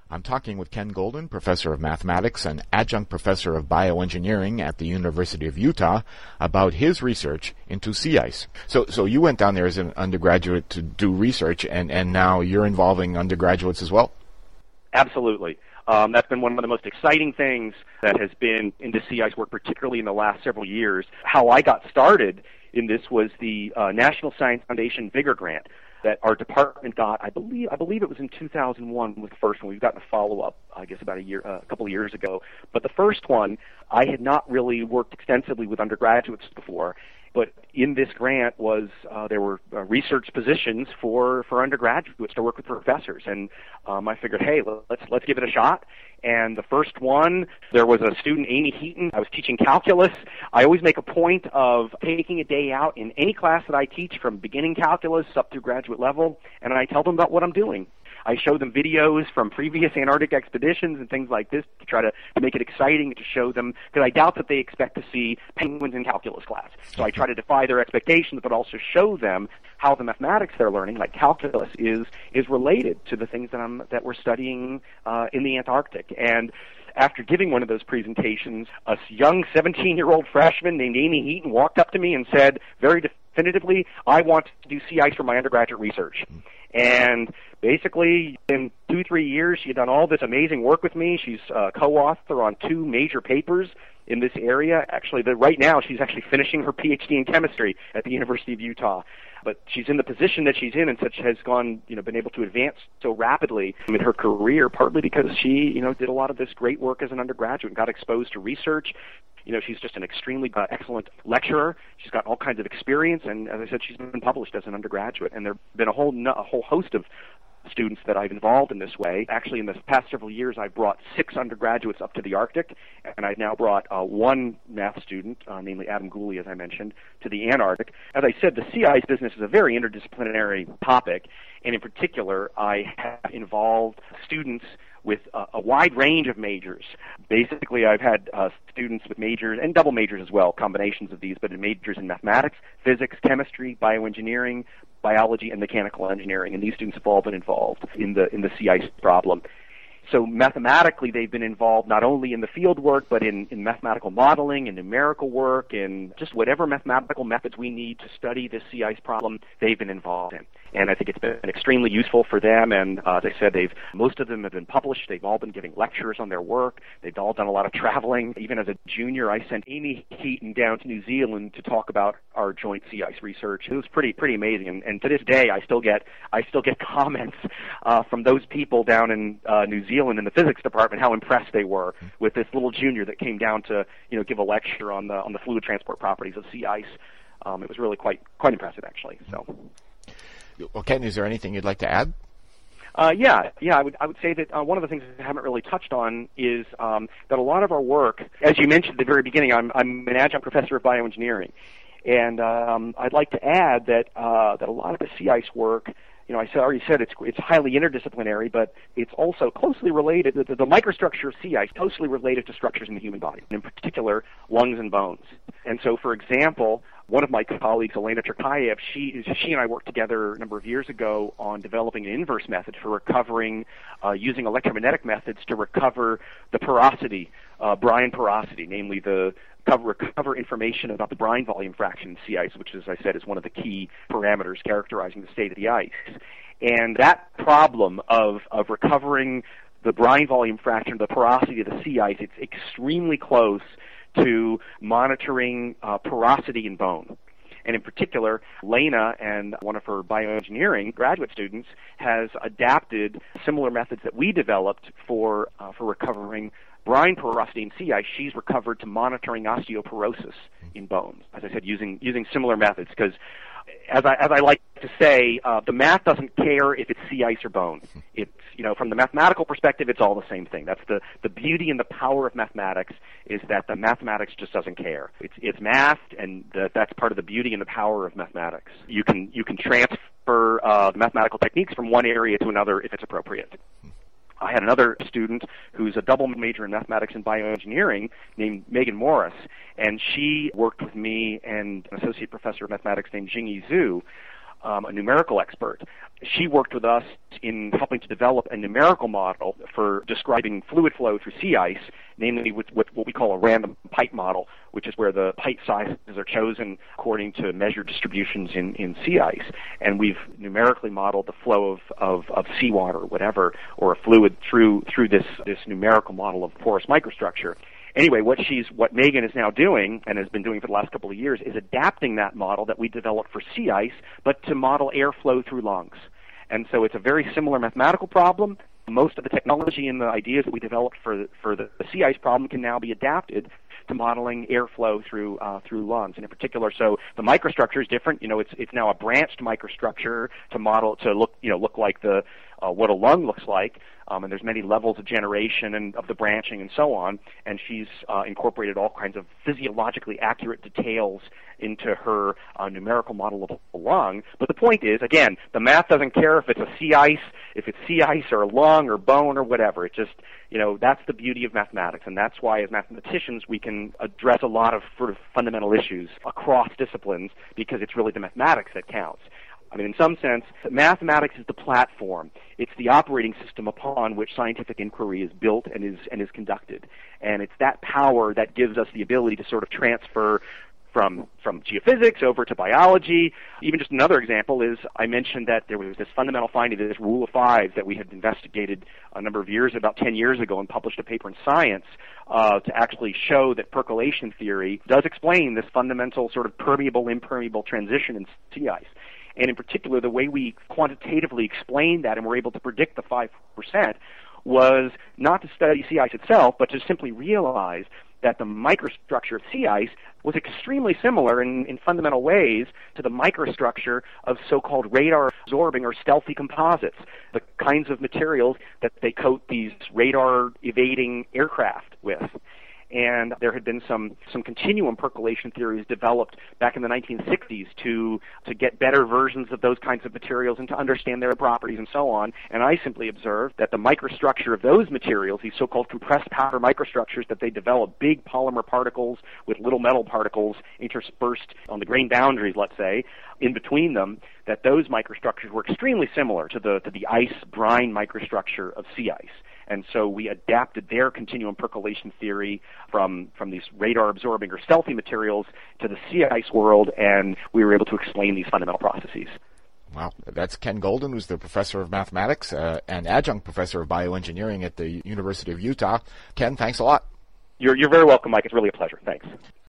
I'm talking with Ken Golden, professor of mathematics and adjunct professor of bioengineering at the University of Utah, about his research into sea ice. So you went down there as an undergraduate to do research, and now you're involving undergraduates as well? Absolutely. That's been one of the most exciting things that has been into sea ice work, particularly in the last several years. How I got started in this was the National Science Foundation Vigor Grant that our department got. I believe it was in 2001 with the first one. We've gotten a follow-up, I guess, about a couple of years ago. But the first one, I had not really worked extensively with undergraduates before. But in this grant there were research positions for undergraduates to work with professors, and I figured, hey, let's give it a shot. And the first one, there was a student, Amy Heaton. I was teaching calculus. I always make a point of taking a day out in any class that I teach, from beginning calculus up through graduate level, and I tell them about what I'm doing. I show them videos from previous Antarctic expeditions and things like this to try to make it exciting, to show them, because I doubt that they expect to see penguins in calculus class. So I try to defy their expectations, but also show them how the mathematics they're learning, like calculus, is related to the things that we're studying in the Antarctic. And after giving one of those presentations, a young 17-year-old freshman named Amy Heaton walked up to me and said very definitively, I want to do sea ice for my undergraduate research. And basically, in 2-3 years, she had done all this amazing work with me. She's a co-author on 2 major papers in this area. Actually, right now, she's actually finishing her PhD in chemistry at the University of Utah. But she's in the position that she's in, and such has been able to advance so rapidly in her career, partly because she, did a lot of this great work as an undergraduate and got exposed to research. She's just an extremely excellent lecturer. She's got all kinds of experience, and as I said, she's been published as an undergraduate. And there have been a whole host of students that I've involved in this way. Actually, in the past several years, I've brought 6 undergraduates up to the Arctic, and I've now brought 1 math student, namely Adam Gooley, as I mentioned, to the Antarctic. As I said, the sea ice business is a very interdisciplinary topic, and in particular, I have involved students with a wide range of majors. Basically, I've had students with majors and double majors as well, combinations of these, but in majors in mathematics, physics, chemistry, bioengineering, biology, and mechanical engineering. And these students have all been involved in the sea ice problem. So mathematically, they've been involved not only in the field work, but in mathematical modeling and numerical work, and just whatever mathematical methods we need to study this sea ice problem, they've been involved in. And I think it's been extremely useful for them. And as I said, most of them have been published. They've all been giving lectures on their work. They've all done a lot of traveling. Even as a junior, I sent Amy Heaton down to New Zealand to talk about our joint sea ice research. It was pretty amazing. And to this day, I still get comments from those people down in New Zealand in the physics department how impressed they were with this little junior that came down to give a lecture on the fluid transport properties of sea ice. It was really quite impressive, actually. So. Well, Ken, is there anything you'd like to add? Yeah. I would say that one of the things I haven't really touched on is that a lot of our work, as you mentioned at the very beginning, I'm an adjunct professor of bioengineering, and I'd like to add that a lot of the sea ice work, I already said it's highly interdisciplinary, but it's also closely related. The microstructure of sea ice closely related to structures in the human body, in particular lungs and bones. And so, for example, one of my colleagues, Elena Turkayev, she and I worked together a number of years ago on developing an inverse method for recovering, using electromagnetic methods to recover the porosity, brine porosity, namely recover information about the brine volume fraction in sea ice, which, as I said, is one of the key parameters characterizing the state of the ice. And that problem of recovering the brine volume fraction, the porosity of the sea ice, it's extremely close to monitoring porosity in bone. And in particular, Lena and one of her bioengineering graduate students has adapted similar methods that we developed for recovering brine porosity in sea ice. She's recovered to monitoring osteoporosis in bones, as I said, using similar methods, because as I like to say, the math doesn't care if it's sea ice or bone. It's, from the mathematical perspective, it's all the same thing. That's the beauty and the power of mathematics, is that the mathematics just doesn't care. It's math, and that's part of the beauty and the power of mathematics. You can transfer the mathematical techniques from one area to another if it's appropriate. I had another student who's a double major in mathematics and bioengineering named Megan Morris, and she worked with me and an associate professor of mathematics named Jingyi Zhu a numerical expert. She worked with us in helping to develop a numerical model for describing fluid flow through sea ice, namely with what we call a random pipe model, which is where the pipe sizes are chosen according to measured distributions in sea ice. And we've numerically modeled the flow of seawater or whatever, or a fluid through this numerical model of porous microstructure. Anyway, what Megan is now doing, and has been doing for the last couple of years, is adapting that model that we developed for sea ice, but to model airflow through lungs. And so it's a very similar mathematical problem. Most of the technology and the ideas that we developed for the sea ice problem can now be adapted to modeling airflow through lungs. And in particular, so the microstructure is different. It's now a branched microstructure to look like what a lung looks like. And there's many levels of generation and of the branching and so on. And she's incorporated all kinds of physiologically accurate details into her numerical model of a lung. But the point is, again, the math doesn't care if it's sea ice or a lung or bone or whatever. It just, that's the beauty of mathematics. And that's why as mathematicians we can address a lot of sort of fundamental issues across disciplines, because it's really the mathematics that counts. I mean, in some sense, mathematics is the platform. It's the operating system upon which scientific inquiry is built and is conducted. And it's that power that gives us the ability to sort of transfer from geophysics over to biology. Even just another example is I mentioned that there was this fundamental finding, this rule of fives that we had investigated a number of years, about 10 years ago, and published a paper in Science to actually show that percolation theory does explain this fundamental sort of permeable-impermeable transition in sea ice. And in particular, the way we quantitatively explained that and were able to predict the 5% was not to study sea ice itself, but to simply realize that the microstructure of sea ice was extremely similar in fundamental ways to the microstructure of so-called radar-absorbing or stealthy composites, the kinds of materials that they coat these radar-evading aircraft with. And there had been some continuum percolation theories developed back in the 1960s to get better versions of those kinds of materials and to understand their properties and so on. And I simply observed that the microstructure of those materials, these so-called compressed powder microstructures that they develop, big polymer particles with little metal particles interspersed on the grain boundaries, let's say, in between them, that those microstructures were extremely similar to the ice brine microstructure of sea ice. And so we adapted their continuum percolation theory from these radar-absorbing or stealthy materials to the sea ice world, and we were able to explain these fundamental processes. Wow. That's Ken Golden, who's the professor of mathematics and adjunct professor of bioengineering at the University of Utah. Ken, thanks a lot. You're very welcome, Mike. It's really a pleasure. Thanks.